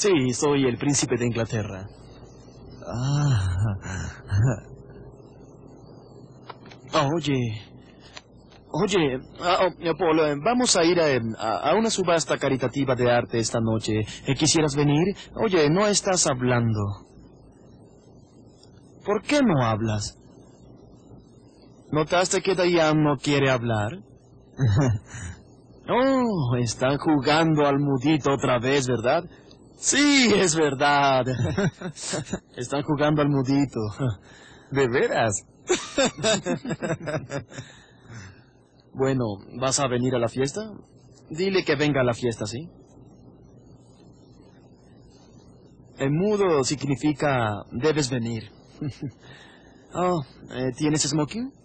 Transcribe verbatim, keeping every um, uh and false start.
Sí, soy el príncipe de Inglaterra. Ah. Ah, oye... Oye, ah, oh, Paul, eh, vamos a ir a, a- a una subasta caritativa de arte esta noche. Eh, ¿Quisieras venir? Oye, no estás hablando. ¿Por qué no hablas? ¿Notaste que Diane no quiere hablar? Oh, están jugando al mudito otra vez, ¿verdad? Sí, es verdad. Están jugando al mudito. ¿De veras? Bueno, ¿vas a venir a la fiesta? Dile que venga a la fiesta, ¿sí? El mudo significa debes venir. Oh, eh, ¿tienes smoking?